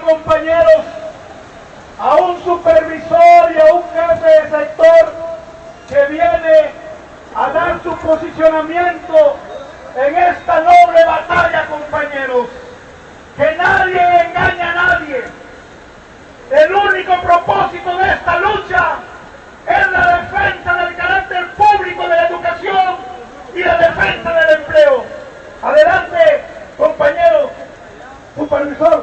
compañeros, a un supervisor y a un jefe de sector que viene a dar su posicionamiento en esta noble batalla, compañeros. Que nadie engañe a nadie. El único propósito de esta lucha es la defensa del carácter público de la educación y la defensa del empleo. Adelante, compañero supervisor.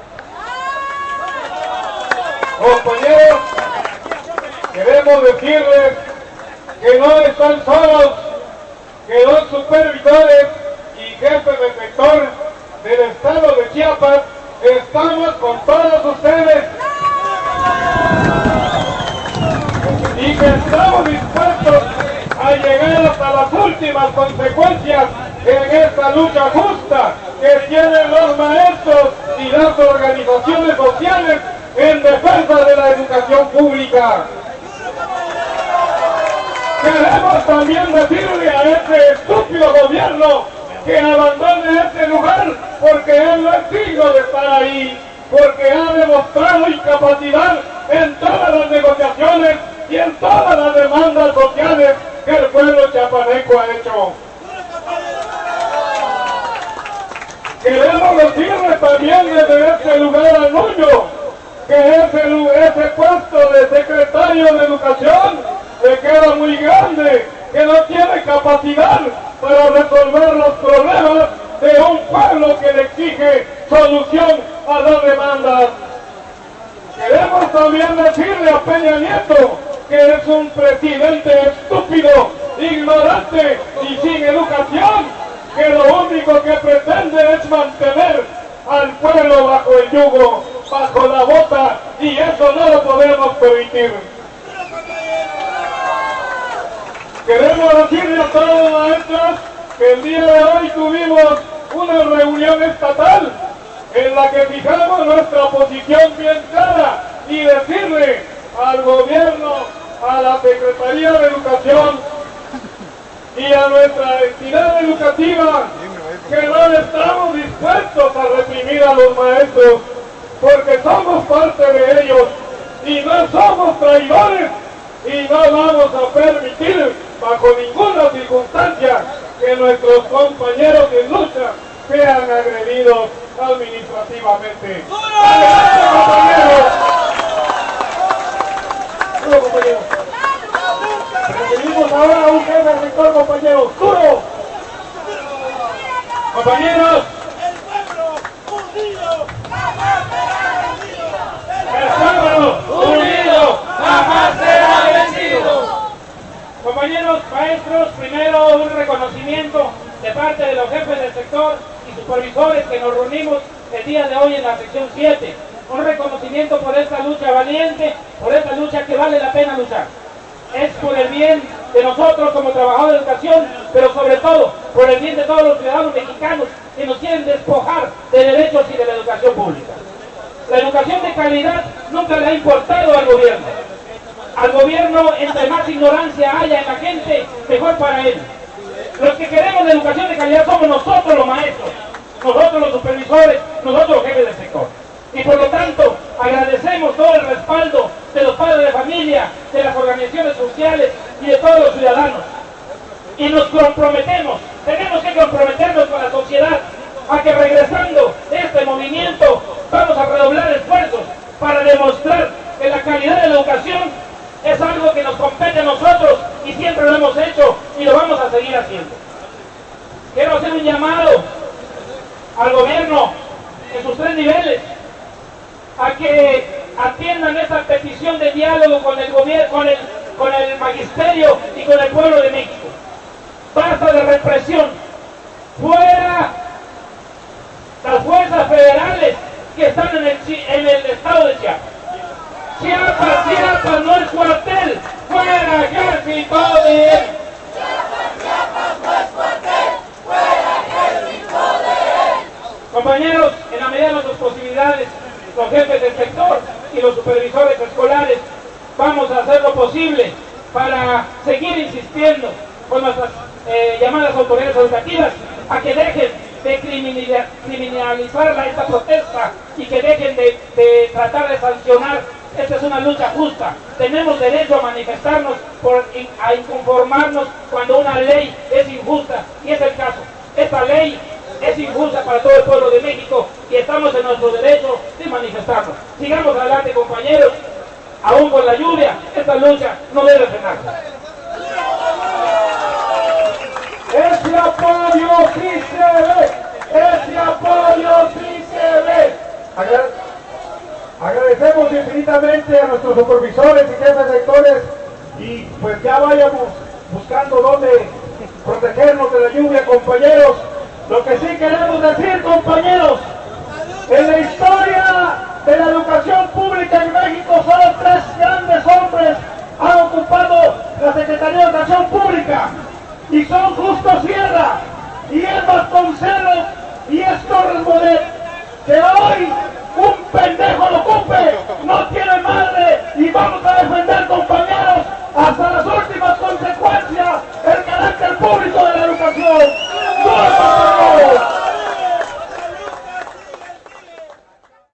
Compañeros, queremos decirles que no están solos, que los supervisores y jefes de sector del estado de Chiapas estamos con todos ustedes y que estamos dispuestos a llegar hasta las últimas consecuencias en esta lucha justa que tienen los maestros y las organizaciones sociales en defensa de la educación pública. Queremos también decirle a este estúpido gobierno que abandone este lugar porque él no es digno de estar ahí, porque ha demostrado incapacidad en todas las negociaciones y en todas las demandas sociales que el pueblo chiapaneco ha hecho. Queremos decirle también desde este lugar al Nuño que ese puesto de secretario de Educación le queda muy grande, que no tiene capacidad para resolver los problemas de un pueblo que le exige solución a las demandas. Queremos también decirle a Peña Nieto que es un presidente estúpido, ignorante y sin educación, que lo único que pretende es mantener al pueblo bajo el yugo, bajo la bota, y eso no lo podemos permitir. Queremos decirle a todos los maestros que el día de hoy tuvimos una reunión estatal en la que fijamos nuestra posición bien clara y decirle al gobierno, a la Secretaría de Educación y a nuestra entidad educativa que no estamos dispuestos a reprimir a los maestros porque somos parte de ellos y no somos traidores y no vamos a permitir bajo ninguna circunstancia que nuestros compañeros en lucha sean agredidos administrativamente. ¡Adelante, compañeros! ¡Duro, compañeros! Recibimos ahora a un jefe del sector, compañeros. ¡Duro! Compañeros, el pueblo unido jamás será vencido. Compañeros maestros, primero un reconocimiento de parte de los jefes del sector y supervisores que nos reunimos el día de hoy en la sección 7. Un reconocimiento por esta lucha valiente, por esta lucha que vale la pena luchar. Es por el bien de nosotros como trabajadores de educación, pero sobre todo por el bien de todos los ciudadanos mexicanos que nos quieren despojar de derechos y de la educación pública. La educación de calidad nunca le ha importado al gobierno. Al gobierno, entre más ignorancia haya en la gente, mejor para él. Los que queremos la educación de calidad somos nosotros los maestros, nosotros los supervisores, nosotros los jefes del sector. Y por lo tanto, agradecemos todo el respaldo de los padres de familia, de las organizaciones sociales y de todos los ciudadanos. Y nos comprometemos, tenemos que comprometernos con la sociedad a que regresando de este movimiento vamos a redoblar esfuerzos para demostrar que la calidad de la educación es algo que nos compete a nosotros y siempre lo hemos hecho y lo vamos a seguir haciendo. Quiero hacer un llamado al gobierno en sus 3 niveles a que atiendan esta petición de diálogo con el gobierno, con el magisterio y con el pueblo de México. Basta de represión, fuera las fuerzas federales que están en el estado de Chiapas. Chiapas no es cuartel, fuera ejército de él. Chiapas no es cuartel, fuera ejército de él. Compañeros, en la medida de nuestras posibilidades, los jefes del sector y los supervisores escolares, vamos a hacer lo posible para seguir insistiendo con nuestras llamadas autoridades educativas a que dejen de criminalizar esta protesta y que dejen de tratar de sancionar. Esta es una lucha justa. Tenemos derecho a manifestarnos, a inconformarnos cuando una ley es injusta, y es el caso. Esta ley es injusta para todo el pueblo de México y estamos en nuestro derecho de manifestarnos. Sigamos adelante, compañeros. Aún con la lluvia, esta lucha no debe frenar. Ese apoyo sí se ve, ese apoyo sí se ve. Agradecemos infinitamente a nuestros supervisores y jefes de sectores, y pues ya vayamos buscando dónde protegernos de la lluvia, compañeros. Lo que sí queremos decir, compañeros, en la historia de la educación pública en México solo 3 grandes hombres han ocupado la Secretaría de Educación Pública, y son Justo Sierra, y es Vasconcelos, y es Torres Bodet. Que hoy un pendejo lo ocupe no tiene